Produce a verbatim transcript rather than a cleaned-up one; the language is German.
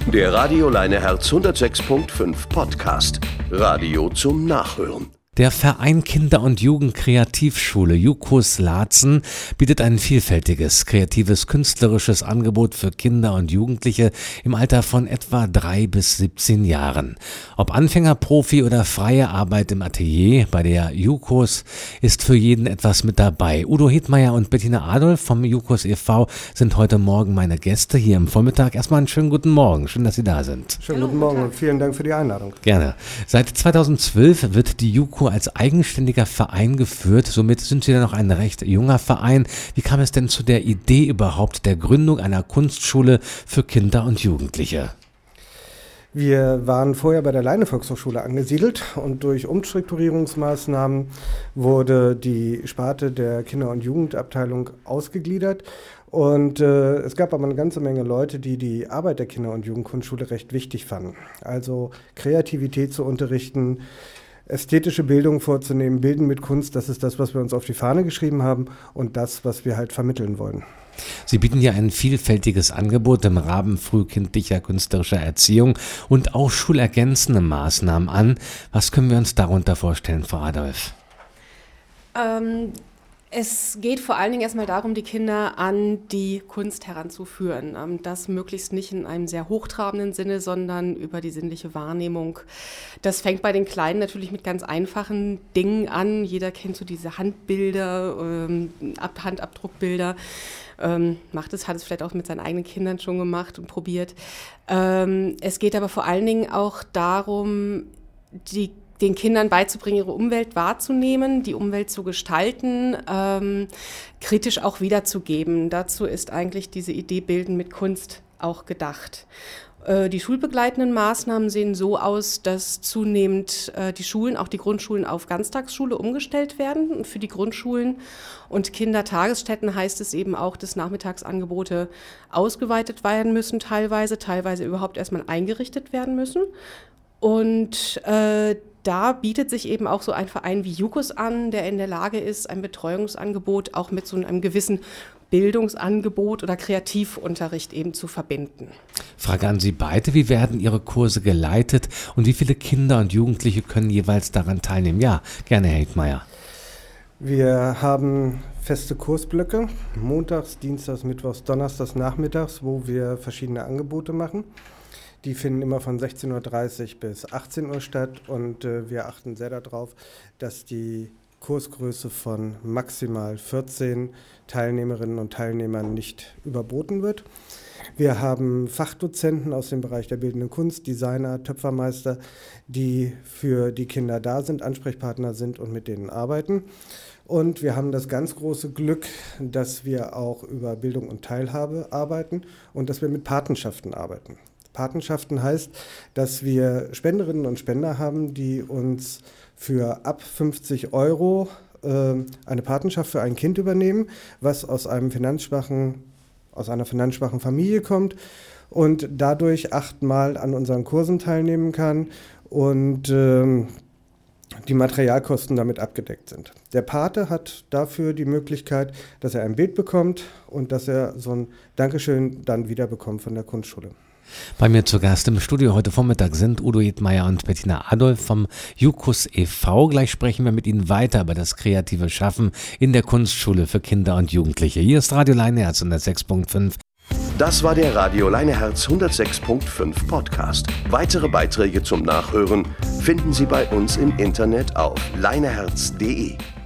Der Radio Leineherz hundertsechs Komma fünf Podcast. Radio zum Nachhören. Der Verein Kinder- und Jugendkreativschule JUKUS Laatzen bietet ein vielfältiges, kreatives, künstlerisches Angebot für Kinder und Jugendliche im Alter von etwa drei bis siebzehn Jahren. Ob Anfänger, Profi oder freie Arbeit im Atelier, bei der JUKUS ist für jeden etwas mit dabei. Udo Hedmeier und Bettina Adolf vom JUKUS e V sind heute Morgen meine Gäste hier im Vormittag. Erstmal einen schönen guten Morgen, schön, dass Sie da sind. Schönen guten Morgen und vielen Dank für die Einladung. Gerne. Seit zweitausendzwölf wird die JUKUS als eigenständiger Verein geführt. Somit sind Sie ja noch ein recht junger Verein. Wie kam es denn zu der Idee überhaupt der Gründung einer Kunstschule für Kinder und Jugendliche? Wir waren vorher bei der Leine-Volkshochschule angesiedelt und durch Umstrukturierungsmaßnahmen wurde die Sparte der Kinder- und Jugendabteilung ausgegliedert. Und äh, es gab aber eine ganze Menge Leute, die die Arbeit der Kinder- und Jugendkunstschule recht wichtig fanden. Also Kreativität zu unterrichten, ästhetische Bildung vorzunehmen, Bilden mit Kunst, das ist das, was wir uns auf die Fahne geschrieben haben und das, was wir halt vermitteln wollen. Sie bieten ja ein vielfältiges Angebot im Rahmen frühkindlicher künstlerischer Erziehung und auch schulergänzende Maßnahmen an. Was können wir uns darunter vorstellen, Frau Adolf? Ähm, es geht vor allen Dingen erstmal darum, die Kinder an die Kunst heranzuführen. Ähm, das möglichst nicht in einem sehr hochtrabenden Sinne, sondern über die sinnliche Wahrnehmung. Das fängt bei den Kleinen natürlich mit ganz einfachen Dingen an. Jeder kennt so diese Handbilder, ähm, Handabdruckbilder. Ähm, macht es, hat es vielleicht auch mit seinen eigenen Kindern schon gemacht und probiert. Ähm, es geht aber vor allen Dingen auch darum, die den Kindern beizubringen, ihre Umwelt wahrzunehmen, die Umwelt zu gestalten, ähm, kritisch auch wiederzugeben. Dazu ist eigentlich diese Idee Bilden mit Kunst auch gedacht. Äh, die schulbegleitenden Maßnahmen sehen so aus, dass zunehmend äh, die Schulen, auch die Grundschulen, auf Ganztagsschule umgestellt werden. Und für die Grundschulen und Kindertagesstätten heißt es eben auch, dass Nachmittagsangebote ausgeweitet werden müssen, teilweise, teilweise überhaupt erstmal eingerichtet werden müssen. Und äh, da bietet sich eben auch so ein Verein wie JUKUS an, der in der Lage ist, ein Betreuungsangebot auch mit so einem gewissen Bildungsangebot oder Kreativunterricht eben zu verbinden. Frage an Sie beide, wie werden Ihre Kurse geleitet und wie viele Kinder und Jugendliche können jeweils daran teilnehmen? Ja, gerne, Herr Hedmeier. Wir haben feste Kursblöcke, montags, dienstags, mittwochs, donnerstags, nachmittags, wo wir verschiedene Angebote machen. Die finden immer von sechzehn Uhr dreißig bis achtzehn Uhr statt und äh, wir achten sehr darauf, dass die Kursgröße von maximal vierzehn Teilnehmerinnen und Teilnehmern nicht überboten wird. Wir haben Fachdozenten aus dem Bereich der bildenden Kunst, Designer, Töpfermeister, die für die Kinder da sind, Ansprechpartner sind und mit denen arbeiten. Und wir haben das ganz große Glück, dass wir auch über Bildung und Teilhabe arbeiten und dass wir mit Patenschaften arbeiten. Patenschaften heißt, dass wir Spenderinnen und Spender haben, die uns für ab fünfzig Euro äh, eine Patenschaft für ein Kind übernehmen, was aus einem finanzschwachen, aus einer finanzschwachen Familie kommt und dadurch achtmal an unseren Kursen teilnehmen kann und äh, die Materialkosten damit abgedeckt sind. Der Pate hat dafür die Möglichkeit, dass er ein Bild bekommt und dass er so ein Dankeschön dann wieder bekommt von der Kunstschule. Bei mir zu Gast im Studio heute Vormittag sind Udo Hedmeier und Bettina Adolf vom JUKUS e V. Gleich sprechen wir mit Ihnen weiter über das kreative Schaffen in der Kunstschule für Kinder und Jugendliche. Hier ist Radio Leineherz hundertsechs Komma fünf. Das war der Radio Leineherz hundertsechs Komma fünf Podcast. Weitere Beiträge zum Nachhören finden Sie bei uns im Internet auf leineherz punkt de.